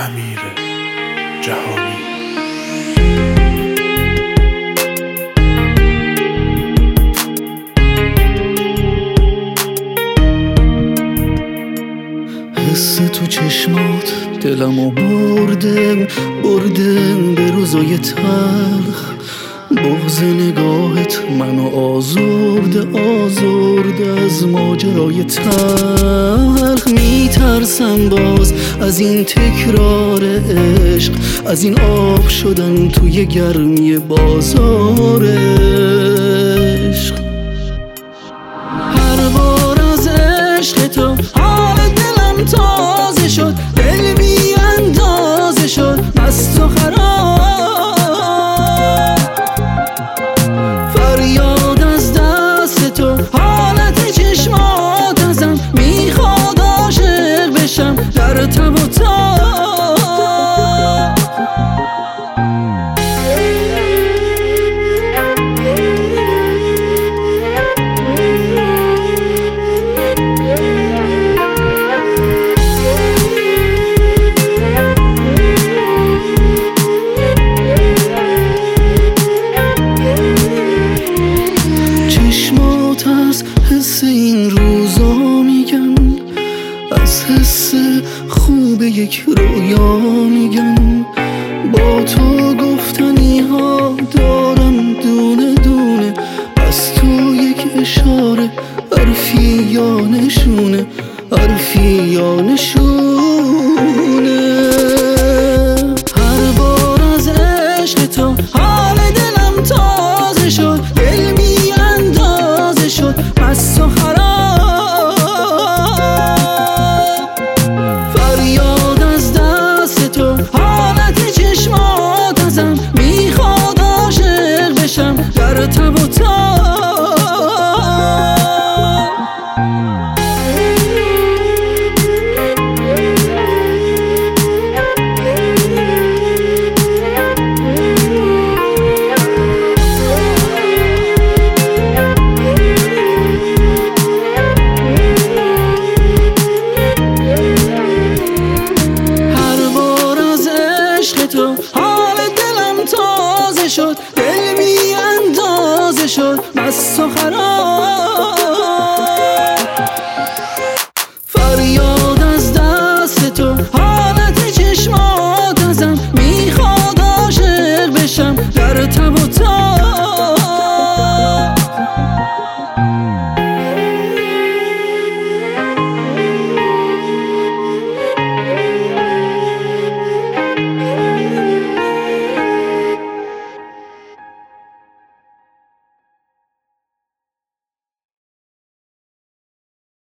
امیر جهانی. حس تو چشمات دلمو بردم به روزای تلخ. بغض نگاهت منو آزرده از ماجرای تلخ. میترسم باز از این تکرار عشق، از این آب شدن توی گرمی بازار عشق. هر بار از عشق تو حال دلم تازه شد، دل بی اندازه شد، مست و خراب. فریاد از دست تو، حالت چشمات ازم میخواد عاشق بشم در تب و تاب. از حس این روزا میگن، از حس خوب یک رویا میگن. با تو گفتنی ها دارم دونه دونه، از تو یک اشاره حرفی یا نشونه، حرفی یا نشونه. هر بار از عشق تو حال دلم تازه شد، دل بی اندازه شد، مست و خراب. فریاد از دست تو، حالت چشمات ازم میخواد عاشق بشم در تب و تاب. تو حال دلم تازه شد، دل بی اندازه شد، مست و خراب.